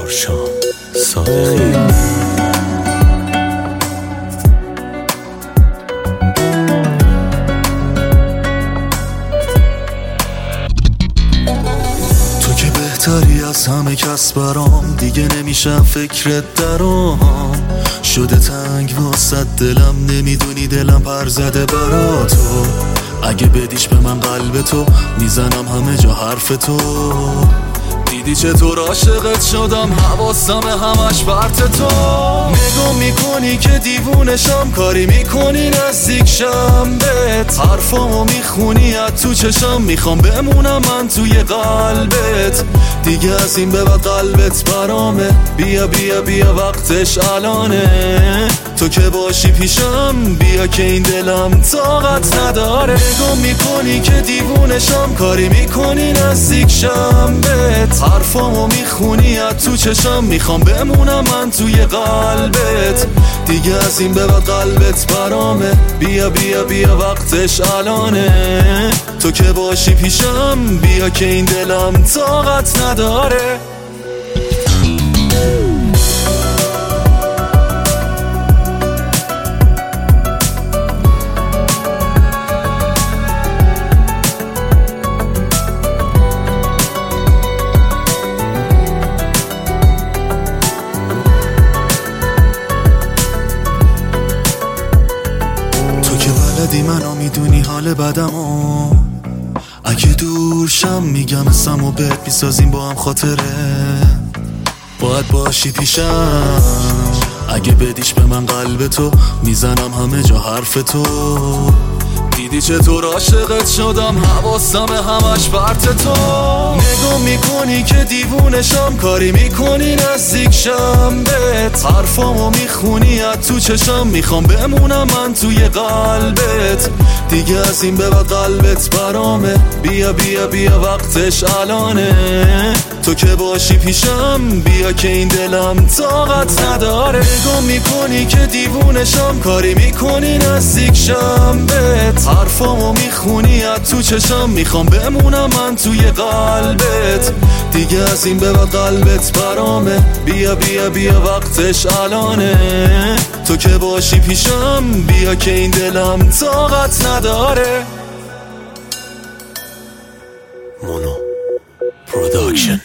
آرشان صادقی. تو که بهتری از همه کس برام، دیگه نمیشم فکرت درام. شده تنگ واسه دلم، نمیدونی دلم پر زده برا تو. اگه بدیش به من قلب تو، میزنم همه جا حرف تو. دیدی چطور عاشقت شدم، حواسم همش برت تو. نگاه میکنی که دیوونشم، کاری میکنی نزدیک شم بهت. حرفامو میخونی از تو چشم، میخوام بمونم من توی قلبت. دیگه از این به بعد قلبت برامه، بیا بیا بیا وقتش الانه. تو که باشی پیشم، بیا که این دلم طاقت نداره. نگاه میکنی که دیوونشم، کاری میکنی نزدیک شم بهت. حرفامو میخونی از تو چشم، میخوام بمونم من توی قلبت. دیگه از این به بعد قلبت برامه، بیا بیا بیا وقتش الانه. تو که باشی پیشم، بیا که این دلم طاقت نداره. بلدی منو میدونی حال بدمو، اگه دور شم میگم اسمو بهت، میسازیم با هم خاطره. باید باشی پیشم، اگه بدیش به من قلب تو، میزنم همه جا حرف تو. دیدی چطور عاشقت شدم، حواسم همش برت تو. نگاه میکنی که دیوونشم، کاری میکنی نزدیک شم بهت. حرفامو میخونی از تو چشم، میخوام بمونم من توی قلبت. دیگه از این به بعد قلبت برامه، بیا بیا بیا وقتش الانه. تو که باشی پیشم، بیا که این دلم طاقت نداره. نگاه میکنی که دیوونشم، کاری میکنی نزدیک شم بهت. حرفامو میخونی از تو چشم، میخوام بمونم من توی قلبت. دیگه از این به بعد قلبت برامه، بیا بیا بیا وقتش الانه. تو که باشی پیشم، بیا که این دلم طاقت نداره. مونو پروداکشن.